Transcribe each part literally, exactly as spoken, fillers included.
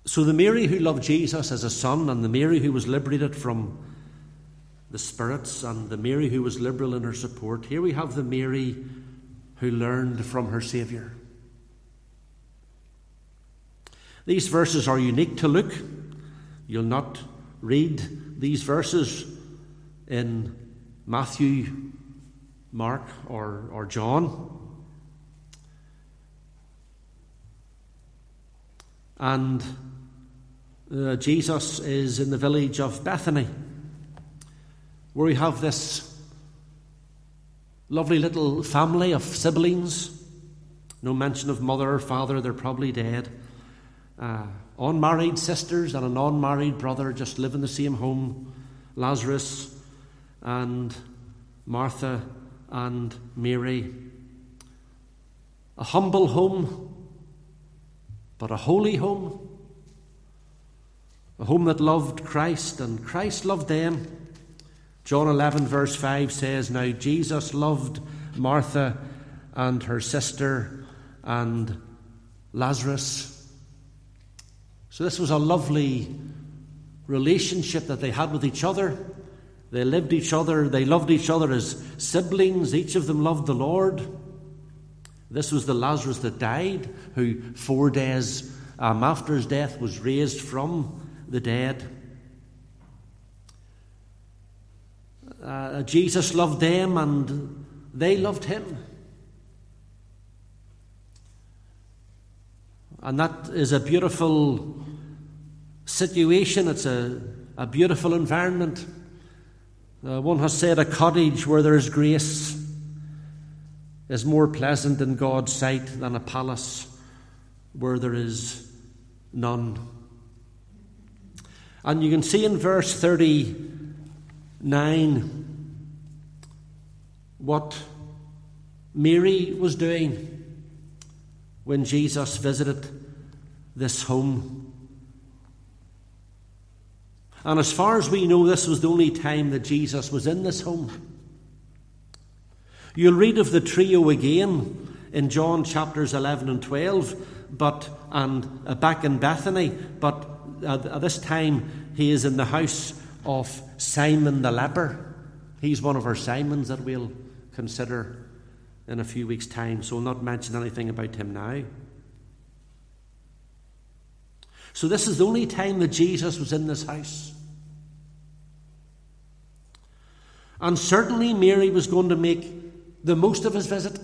So the Mary who loved Jesus as a son, and the Mary who was liberated from the spirits, and the Mary who was liberal in her support, here we have the Mary who learned from her Saviour. These verses are unique to Luke. You'll not read these verses in Matthew, Mark, or, or John. And uh, Jesus is in the village of Bethany, where we have this lovely little family of siblings. No mention of mother or father, they're probably dead. Uh, unmarried sisters and an unmarried brother just live in the same home. Lazarus and Martha and Mary. A humble home, but a holy home. A home that loved Christ, and Christ loved them. John eleven verse five says, "Now Jesus loved Martha and her sister and Lazarus." So this was a lovely relationship that they had with each other. They lived each other, they loved each other as siblings. Each of them loved the Lord. This was the Lazarus that died, who four days um, after his death was raised from the dead. Uh, Jesus loved them and they loved him. And that is a beautiful situation. It's a, a beautiful environment. Uh, one has said a cottage where there is grace is more pleasant in God's sight than a palace where there is none. And you can see in verse thirty-nine what Mary was doing when Jesus visited this home. And as far as we know, this was the only time that Jesus was in this home. You'll read of the trio again in John chapters eleven and twelve, but and uh, back in Bethany, but uh, at this time he is in the house of Simon the leper. He's one of our Simons that we'll consider in a few weeks' time, so I'll not mention anything about him now. So this is the only time that Jesus was in this house. And certainly Mary was going to make the most of his visit.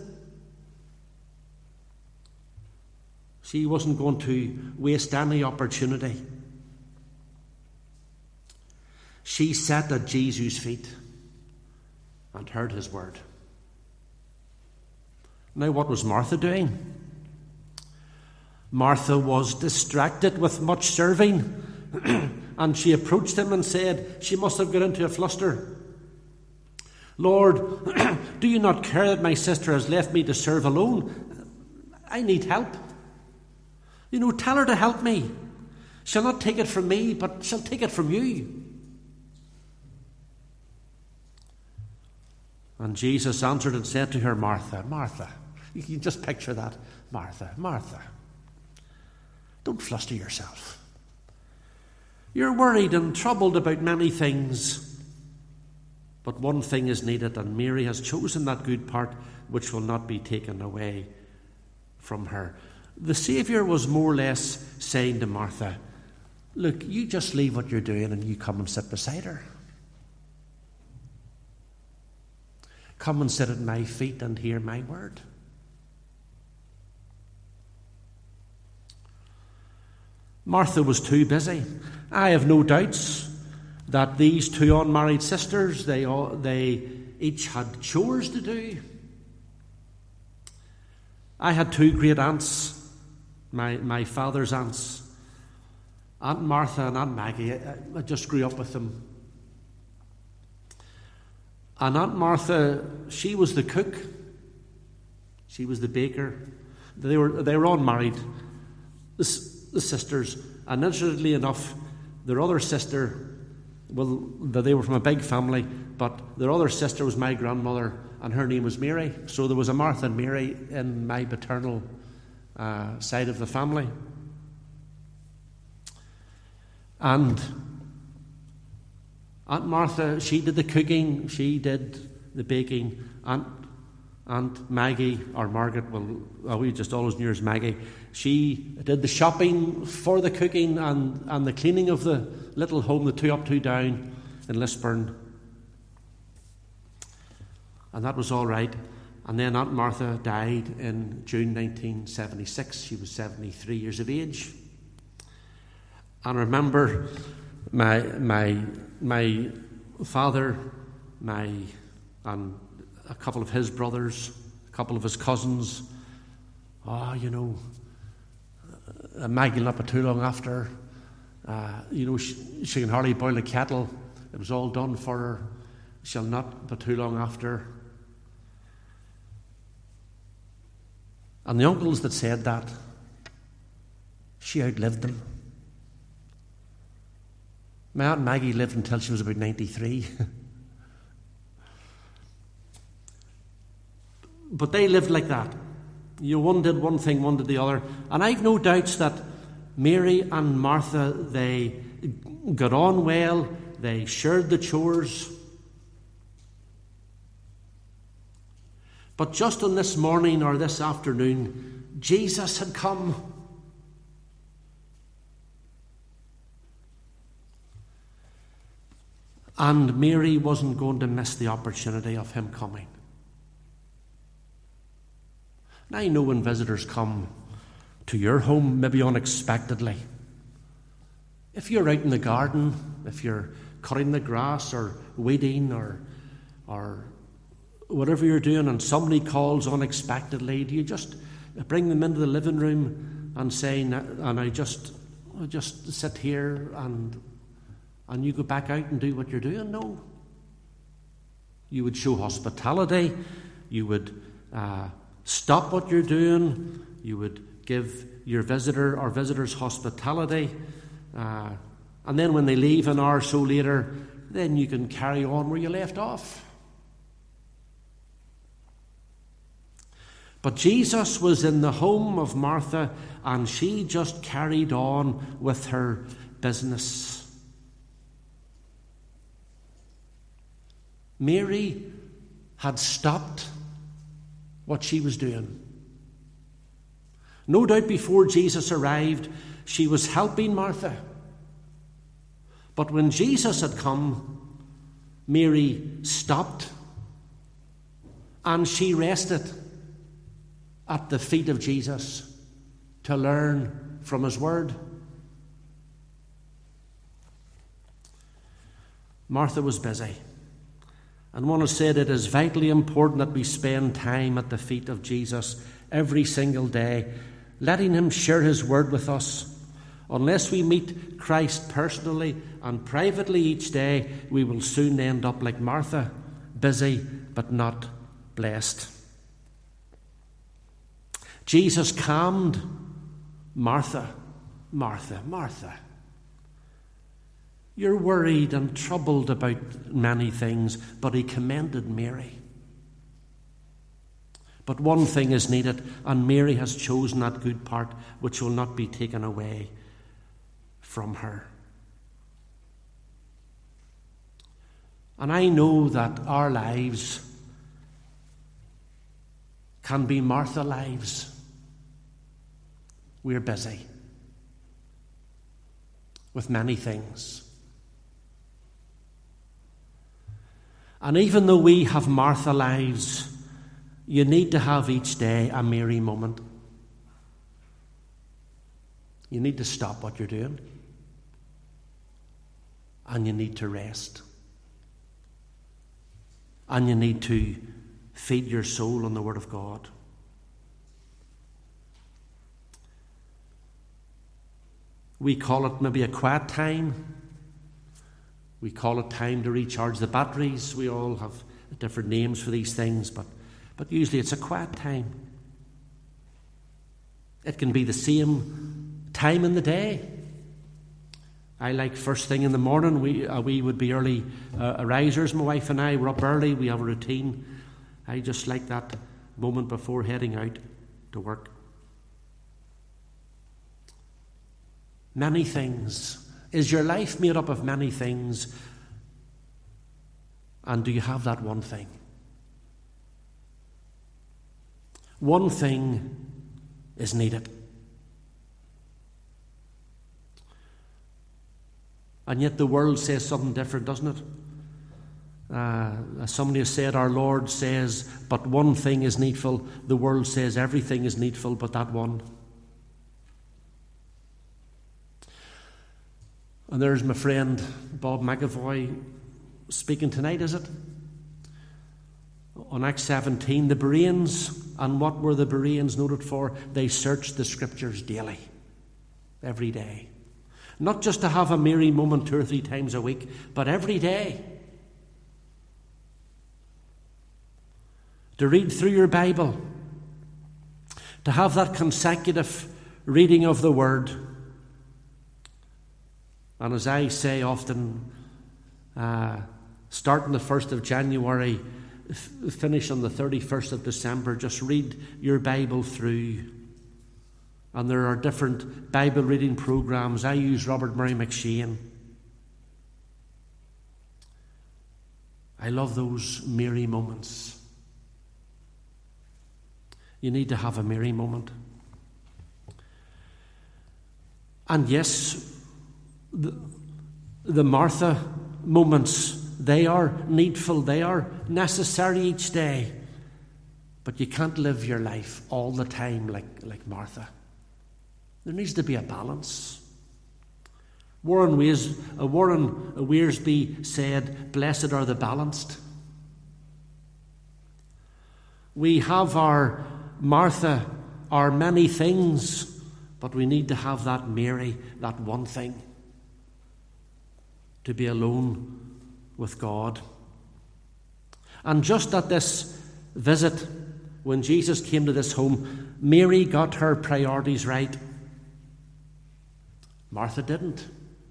She wasn't going to waste any opportunity. She sat at Jesus' feet and heard his word. Now, what was Martha doing? Martha was distracted with much serving, and she approached him and said, she must have got into a fluster, "Lord, do you not care that my sister has left me to serve alone? I need help. You know, tell her to help me. She'll not take it from me, but she'll take it from you." And Jesus answered and said to her, "Martha, Martha." You can just picture that. "Martha, Martha, don't fluster yourself. You're worried and troubled about many things. But one thing is needed, and Mary has chosen that good part which will not be taken away from her." The Saviour was more or less saying to Martha, look, you just leave what you're doing and you come and sit beside her. Come and sit at my feet and hear my word. Martha was too busy. I have no doubts that these two unmarried sisters, they all, they each had chores to do. I had two great aunts, my, my father's aunts, Aunt Martha and Aunt Maggie. I, I just grew up with them. And Aunt Martha, she was the cook. She was the baker. They were they were all married, the, the sisters. And interestingly enough, their other sister, well, they were from a big family, but their other sister was my grandmother, and her name was Mary. So there was a Martha and Mary in my paternal uh, side of the family. And Aunt Martha, she did the cooking, she did the baking. Aunt, Aunt Maggie, or Margaret, well, oh, we just always knew her as Maggie, she did the shopping for the cooking and, and the cleaning of the little home, the two up, two down in Lisburn. And that was all right. And then Aunt Martha died in June nineteen seventy-six. She was seventy-three years of age. And I remember my my my father, my and a couple of his brothers, a couple of his cousins. Oh, you know, uh, Maggie not but too long after. Uh, you know, she, she can hardly boil a kettle. It was all done for her. She'll not but too long after. And the uncles that said that, she outlived them. My Aunt Maggie lived until she was about ninety-three. But they lived like that. You know, one did one thing, one did the other. And I've no doubts that Mary and Martha, they got on well, they shared the chores. But just on this morning or this afternoon, Jesus had come. And Mary wasn't going to miss the opportunity of him coming. And I know when visitors come to your home, maybe unexpectedly, if you're out in the garden, if you're cutting the grass or weeding or or whatever you're doing, and somebody calls unexpectedly, do you just bring them into the living room and say, and I just I just sit here and and you go back out and do what you're doing? No. You would show hospitality. You would uh, stop what you're doing. You would give your visitor or visitors hospitality. Uh, and then when they leave an hour or so later, then you can carry on where you left off. But Jesus was in the home of Martha, and she just carried on with her business. Mary had stopped what she was doing. No doubt before Jesus arrived, she was helping Martha. But when Jesus had come, Mary stopped and she rested at the feet of Jesus to learn from his word. Martha was busy. And one has said it is vitally important that we spend time at the feet of Jesus every single day, letting him share his word with us. Unless we meet Christ personally and privately each day, we will soon end up like Martha, busy but not blessed. Jesus calmed Martha. Martha, Martha, you're worried and troubled about many things, but he commended Mary. But one thing is needed, and Mary has chosen that good part which will not be taken away from her. And I know that our lives can be Martha lives. We're busy with many things. And even though we have Martha lives, you need to have each day a Mary moment. You need to stop what you're doing. And you need to rest. And you need to feed your soul on the Word of God. We call it maybe a quiet time. We call it time to recharge the batteries. We all have different names for these things, but, but usually it's a quiet time. It can be the same time in the day. I like first thing in the morning. We uh, we would be early uh, risers. My wife and I were up early. We have a routine. I just like that moment before heading out to work. Many things Is your life made up of many things? And do you have that one thing? One thing is needed. And yet the world says something different, doesn't it? Uh, as somebody has said, our Lord says, but one thing is needful. The world says everything is needful, but that one. And there's my friend Bob McAvoy speaking tonight, is it? On Acts seventeen, the Bereans, and what were the Bereans noted for? They searched the Scriptures daily, every day. Not just to have a merry moment two or three times a week, but every day. To read through your Bible, to have that consecutive reading of the Word. And as I say often, uh, starting the first of January, f- finish on the thirty-first of December, just read your Bible through. And there are different Bible reading programs. I use Robert Murray McShane. I love those merry moments. You need to have a merry moment. And yes, the, the Martha moments, they are needful, they are necessary each day. But you can't live your life all the time like, like Martha. There needs to be a balance. Warren, Weis, uh, Warren Wiersbe said, blessed are the balanced. We have our Martha, our many things, but we need to have that Mary, that one thing. To be alone with God. And just at this visit, when Jesus came to this home, Mary got her priorities right. Martha didn't.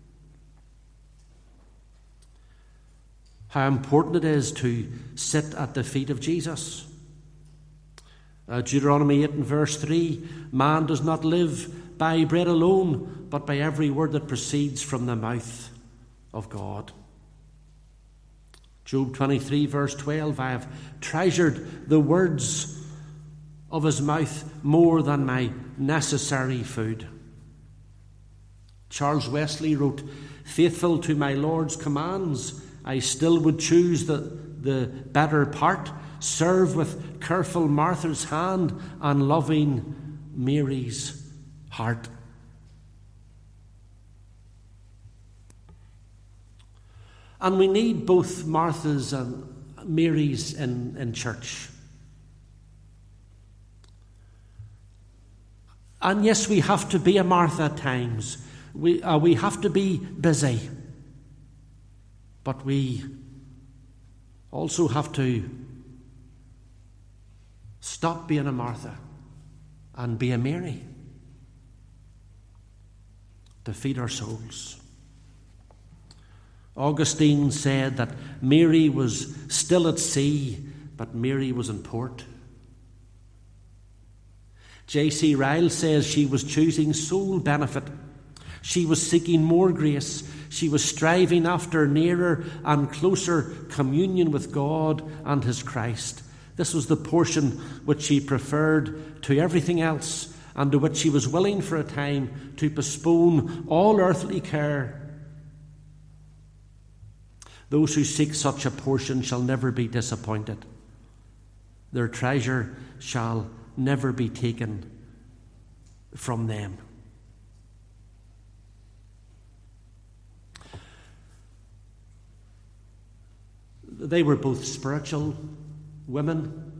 How important it is to sit at the feet of Jesus. Uh, Deuteronomy eight and verse three, man does not live by bread alone, but by every word that proceeds from the mouth of God. Job twenty-three verse twelve, I have treasured the words of his mouth more than my necessary food. Charles Wesley wrote, faithful to my Lord's commands, I still would choose the, the better part, serve with careful Martha's hand and loving Mary's heart. And we need both Martha's and Mary's in, in church. And yes, we have to be a Martha at times. We, uh, we have to be busy. But we also have to stop being a Martha and be a Mary to feed our souls. Augustine said that Mary was still at sea, but Mary was in port. J C Ryle says she was choosing soul benefit. She was seeking more grace. She was striving after nearer and closer communion with God and His Christ. This was the portion which she preferred to everything else, and to which she was willing for a time to postpone all earthly care. Those who seek such a portion shall never be disappointed. Their treasure shall never be taken from them. They were both spiritual women.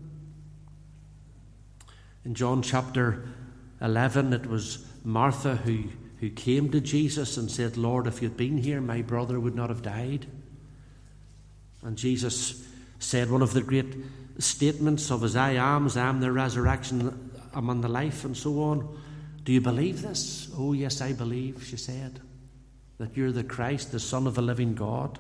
In John chapter eleven, it was Martha who, who came to Jesus and said, Lord, if you'd been here, my brother would not have died. And Jesus said one of the great statements of his I am, I am the resurrection, I'm on the life, and so on. Do you believe this? Oh, yes, I believe, she said, that you're the Christ, the Son of the living God.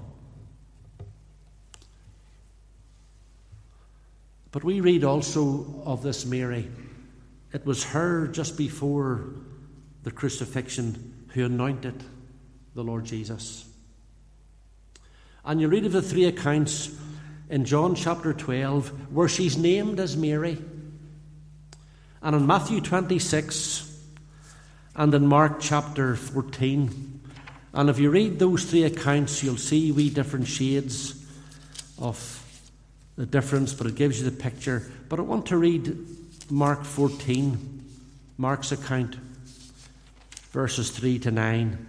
But we read also of this Mary. It was her just before the crucifixion who anointed the Lord Jesus. And you read of the three accounts in John chapter twelve where she's named as Mary, and in Matthew twenty-six, and in Mark chapter fourteen. And if you read those three accounts, you'll see wee different shades of the difference, but it gives you the picture. But I want to read Mark fourteen, Mark's account, verses three to nine.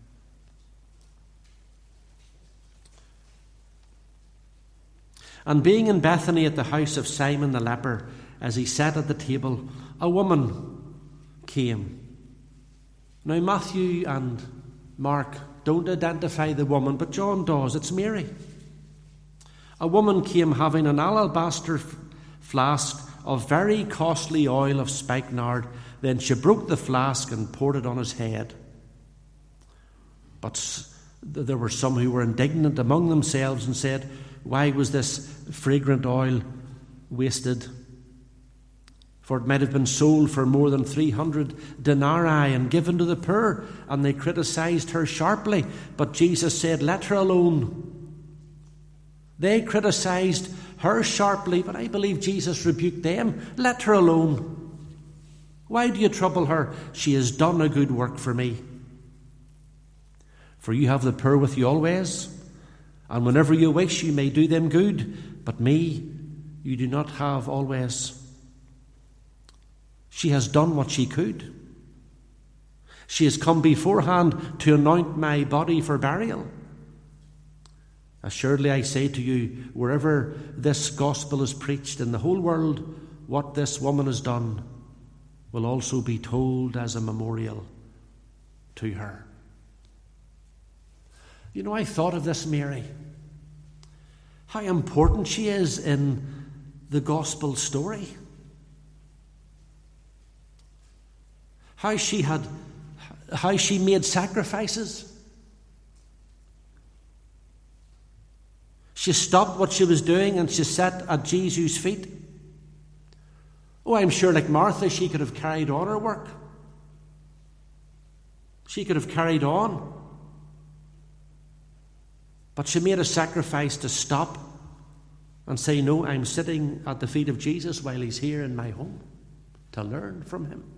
And being in Bethany at the house of Simon the leper, as he sat at the table, a woman came. Now Matthew and Mark don't identify the woman, but John does. It's Mary. A woman came having an alabaster flask of very costly oil of spikenard. Then she broke the flask and poured it on his head. But there were some who were indignant among themselves and said, "Why was this fragrant oil wasted? For it might have been sold for more than three hundred denarii and given to the poor." And they criticized her sharply. But Jesus said, "Let her alone." They criticized her sharply, but I believe Jesus rebuked them. "Let her alone. Why do you trouble her? She has done a good work for me. For you have the poor with you always, and whenever you wish you may do them good, but me you do not have always. She has done what she could. She has come beforehand to anoint my body for burial. Assuredly I say to you, wherever this gospel is preached in the whole world, what this woman has done will also be told as a memorial to her." You know, I thought of this Mary, how important she is in the gospel story. How she had, how she made sacrifices. She stopped what she was doing and she sat at Jesus' feet. Oh, I'm sure like Martha, she could have carried on her work. She could have carried on. But she made a sacrifice to stop and say, "No, I'm sitting at the feet of Jesus while he's here in my home to learn from him."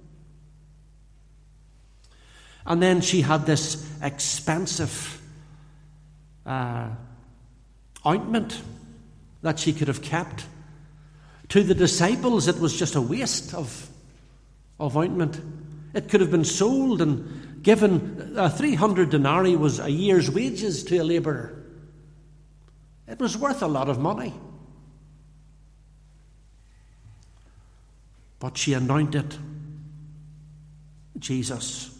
And then she had this expensive uh, ointment that she could have kept. To the disciples, it was just a waste of, of ointment. It could have been sold and given. Uh, three hundred denarii was a year's wages to a labourer. It was worth a lot of money. But she anointed Jesus.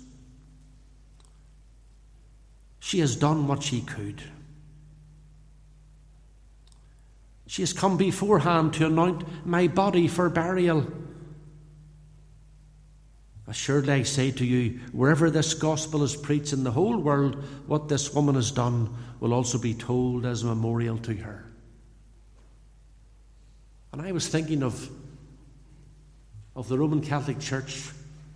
She has done what she could. She has come beforehand to anoint my body for burial. Assuredly I say to you, wherever this gospel is preached in the whole world, what this woman has done will also be told as a memorial to her. And I was thinking of, of the Roman Catholic Church.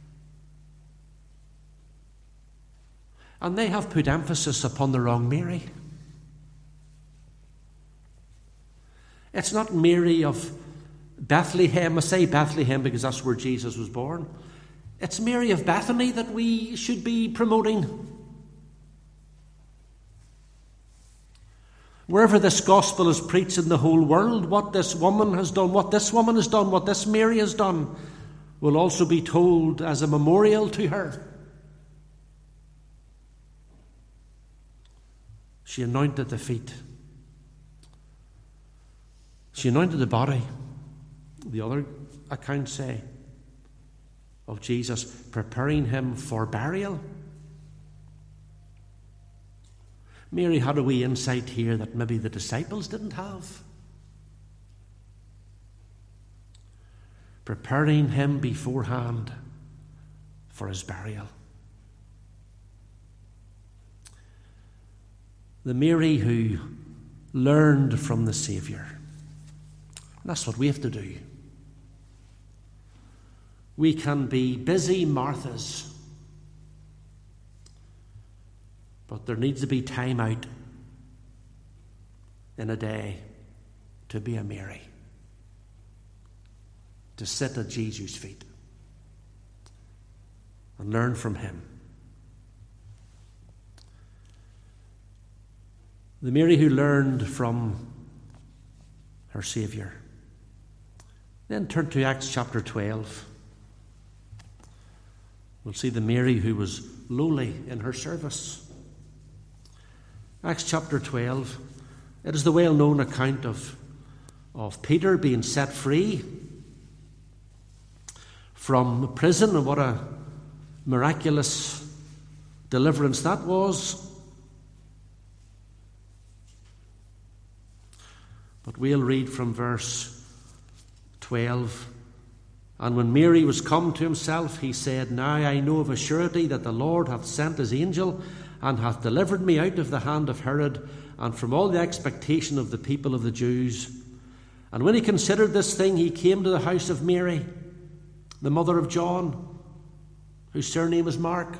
And they have put emphasis upon the wrong Mary. It's not Mary of Bethlehem. I say Bethlehem because that's where Jesus was born. It's Mary of Bethany that we should be promoting. Wherever this gospel is preached in the whole world, what this woman has done, what this woman has done, what this Mary has done, will also be told as a memorial to her. She anointed the feet. She anointed the body. The other accounts say of Jesus, preparing him for burial. Mary had a wee insight here that maybe the disciples didn't have. Preparing him beforehand for his burial. The Mary who learned from the Saviour. And that's what we have to do. We can be busy Marthas, But there needs to be time out in a day to be a Mary, to sit at Jesus' feet and learn from him. The Mary who learned from her Saviour. Then turn to Acts chapter twelve. We'll see the Mary who was lowly in her service. Acts chapter twelve. It is the well-known account of, of Peter being set free from prison, and what a miraculous deliverance that was. But we'll read from verse twelve. And when Mary was come to himself, he said, Now I know of a surety that the Lord hath sent his angel, and hath delivered me out of the hand of Herod, and from all the expectation of the people of the Jews. And when he considered this thing, he came to the house of Mary, the mother of John, whose surname is Mark,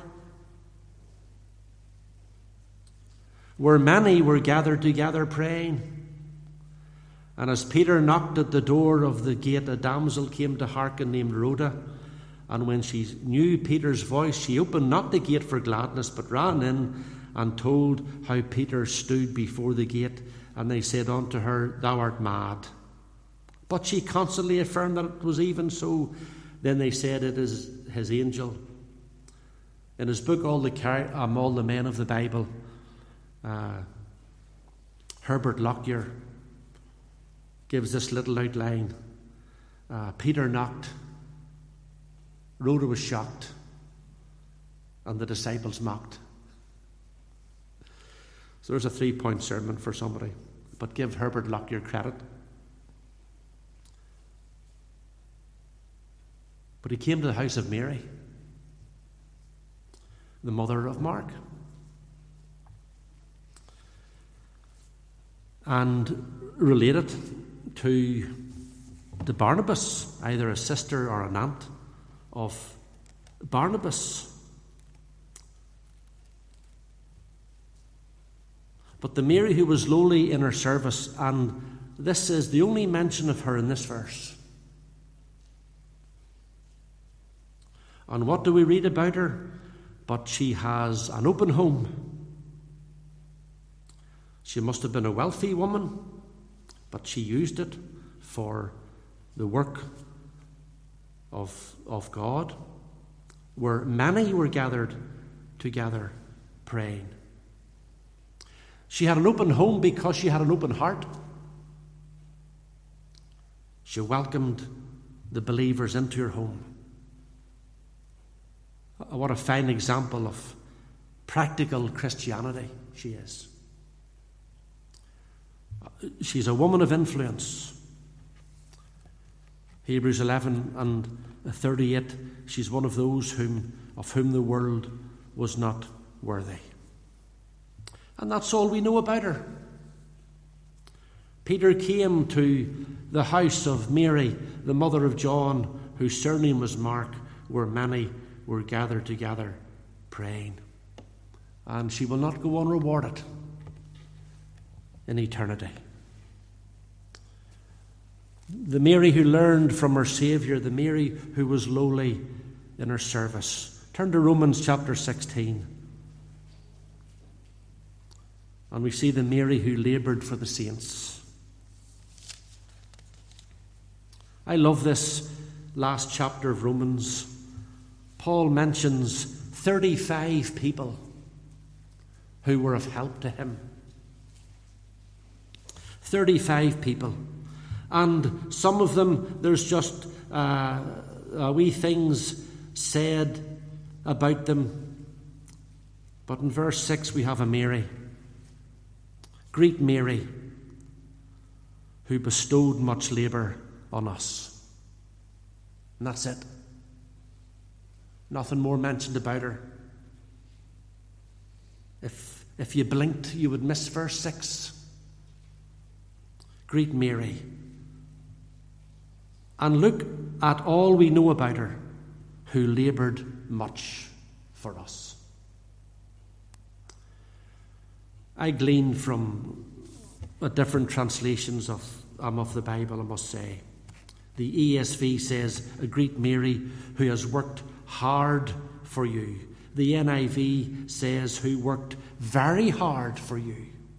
where many were gathered together praying. And as Peter knocked at the door of the gate, a damsel came to hearken named Rhoda. And when she knew Peter's voice, she opened not the gate for gladness, but ran in and told how Peter stood before the gate. And they said unto her, Thou art mad. But she constantly affirmed that it was even so. Then they said, It is his angel. In his book, All the, um, All the Men of the Bible, uh, Herbert Lockyer gives this little outline. Uh, Peter knocked, Rhoda was shocked, and the disciples mocked. So there's a three-point sermon for somebody. But give Herbert Lockyer credit. But he came to the house of Mary, the mother of Mark. And related to, to Barnabas, either a sister or an aunt of Barnabas. But the Mary who was lowly in her service, and this is the only mention of her in this verse. And what do we read about her? But she has an open home. She must have been a wealthy woman, but she used it for the work of, of God, where many were gathered together praying. She had an open home because she had an open heart. She welcomed the believers into her home. What a fine example of practical Christianity she is. She's a woman of influence. Hebrews eleven and thirty-eight, she's one of those whom of whom the world was not worthy. And that's all we know about her. Peter came to the house of Mary, the mother of John, whose surname was Mark, where many were gathered together praying. And she will not go unrewarded in eternity. The Mary who learned from her Saviour, the Mary who was lowly in her service. Turn to Romans chapter sixteen. And we see the Mary who laboured for the saints. I love this last chapter of Romans. Paul mentions thirty-five people who were of help to him. thirty-five people. And some of them, there's just uh, uh, wee things said about them. But in verse six we have a Mary. Greet Mary, who bestowed much labour on us. And that's it. Nothing more mentioned about her. If, if you blinked, you would miss verse six. Greet Mary. And look at all we know about her, who laboured much for us. I glean from uh, different translations of, um, of the Bible, I must say. The E S V says, greet Mary, who has worked hard for you. The N I V says, who worked very hard for you.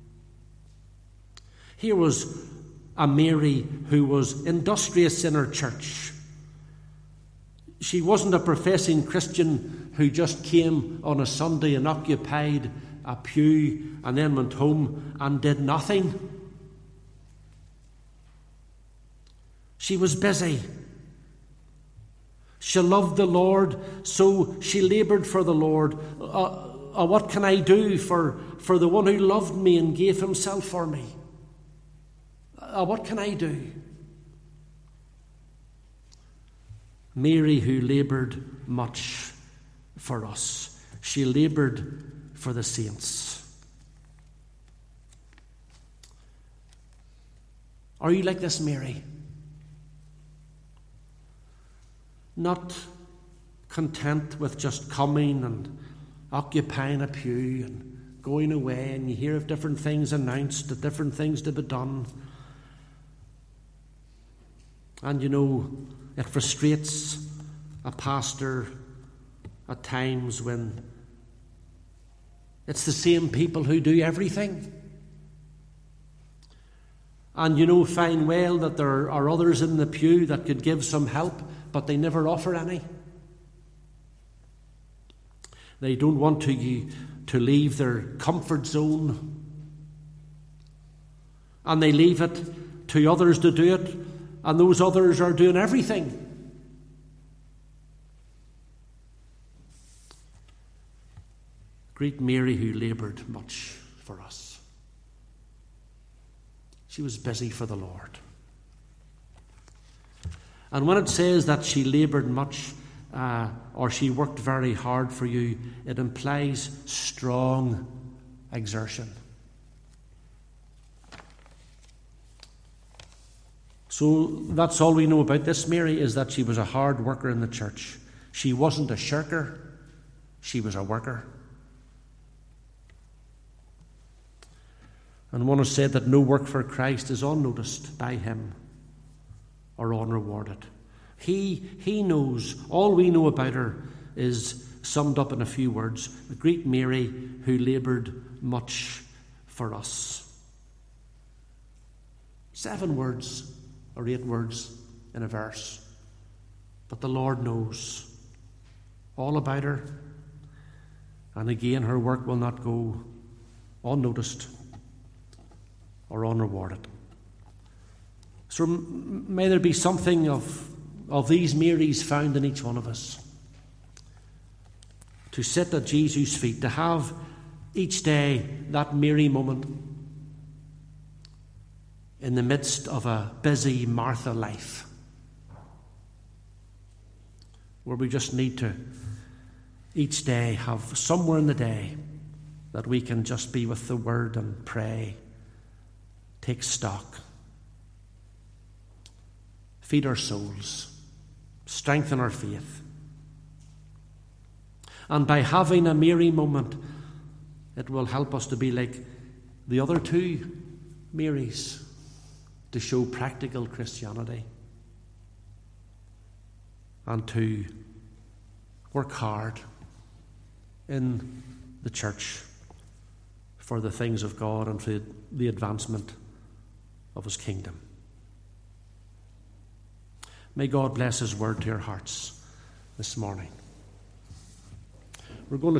Here was a Mary who was industrious in her church. She wasn't a professing Christian who just came on a Sunday and occupied a pew and then went home and did nothing. She was busy. She loved the Lord, so she laboured for the Lord. Uh, uh, what can I do for, for the one who loved me and gave himself for me? Uh, what can I do? Mary, who laboured much for us. She laboured for the saints. Are you like this Mary? Not content with just coming and occupying a pew and going away, and you hear of different things announced, of different things to be done. And you know, it frustrates a pastor at times when it's the same people who do everything. And you know fine well that there are others in the pew that could give some help, but they never offer any. They don't want to, you, to leave their comfort zone. And they leave it to others to do it, and those others are doing everything. Great Mary, who laboured much for us. She was busy for the Lord. And when it says that she laboured much, uh, or she worked very hard for you, it implies strong exertion. So that's all we know about this Mary, is that she was a hard worker in the church. She wasn't a shirker, she was a worker. And one has said that no work for Christ is unnoticed by him or unrewarded. He, he knows. All we know about her is summed up in a few words. The great Mary, who laboured much for us. Seven words or eight words in a verse. But the Lord knows all about her. And again, her work will not go unnoticed or unrewarded. So may there be something of, of these Marys found in each one of us. To sit at Jesus' feet, to have each day that Mary moment in the midst of a busy Martha life, where we just need to each day have somewhere in the day that we can just be with the Word and pray, take stock, feed our souls, strengthen our faith. And by having a Mary moment, it will help us to be like the other two Marys, to show practical Christianity and to work hard in the church for the things of God and for the advancement of his kingdom. May God bless his word to your hearts this morning. We're going to